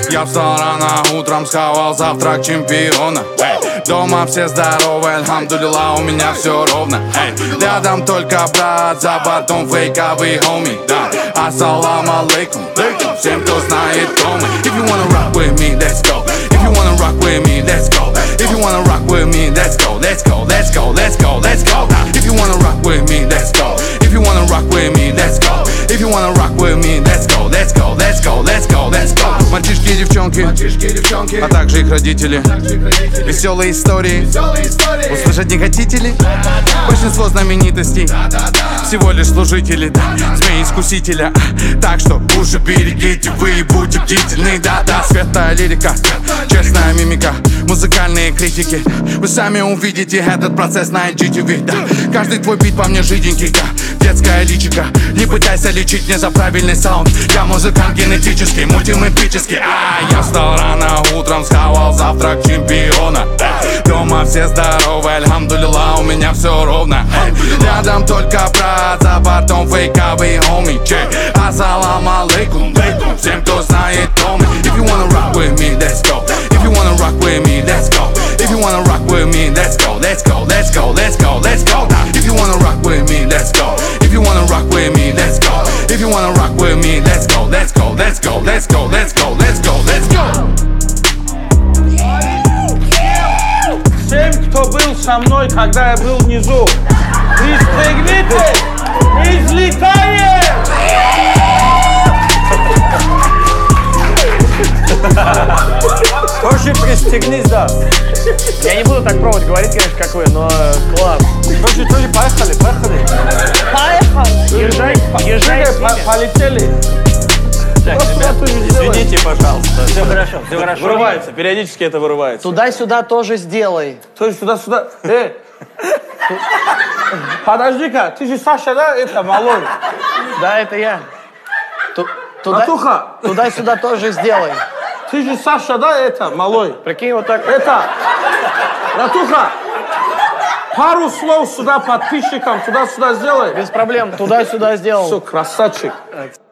Я встал рано, утром схавал завтрак чемпиона. Дома все здоровы, альхамдулилла, у меня все ровно. Рядом только брат, за бортом фейковый хоми. Ассаламу алейкум, всем, кто знает, кто мы. If you wanna rock with me, let's go. If you wanna rock with me, let's go. If you wanna rock with me, let's go. Let's go, let's go, let's go, let's go. If you wanna rock with me, let's go. If you wanna rock with me, let's go. If you wanna rock with me, let's go. Let's go, let's go, let's go, let's go. Мальчишки и девчонки, а также их родители. Веселые истории, услышать не хотите ли? Большинство знаменитостей всего лишь служители, змеи-искусителя. Так что уши берегите вы и будьте бдительны. Да-да, светлая лирика, честная мимика, музыкальные критики. Вы сами увидите этот процесс на IGTV, да. Каждый твой бит по мне жиденький, да. Детская личика, не пытайся лечить мне за правильный саунд. Я музыкант генетический, мультиметрический. Я встал рано, утром схавал завтрак чемпиона. Дома все здоровы, альхамдулилла, у меня все ровно. Рядом только брат, за бортом фейковый хоми. Ассаламу алейкум, всем, кто знает, кто мы. If you wanna rock with me, let's go. If you wanna rock with me, let's go. If you wanna rock with me, let's go. Let's go, let's go, let's go, let's go. If you wanna rock with me, let's go. If you wanna rock with me, let's go. If you wanna rock with me, let's go. Let's go, let's go, let's go, let's go, let's go, let's go. Всем, кто был со мной, когда я был внизу, пристегните, мы взлетаем! Тоже пристегнись, да. Я не буду так пробовать говорить, конечно, как вы, но класс. Тоже, поехали. Поехали. Езжай с ними. Полетели. Так, ребят, извините, пожалуйста. Все хорошо, все хорошо. Вырывается, периодически это вырывается. Туда-сюда тоже сделай. Тоже сюда. Подожди-ка, ты же Саша, да? Это малой. Да, это я. Натуха, Туда-сюда тоже сделай. ты же Саша, да? Это малой. Прикинь, вот так. Это, Натуха, пару слов сюда подписчикам, туда-сюда сделай. Без проблем. Туда-сюда сделал. Все, красавчик.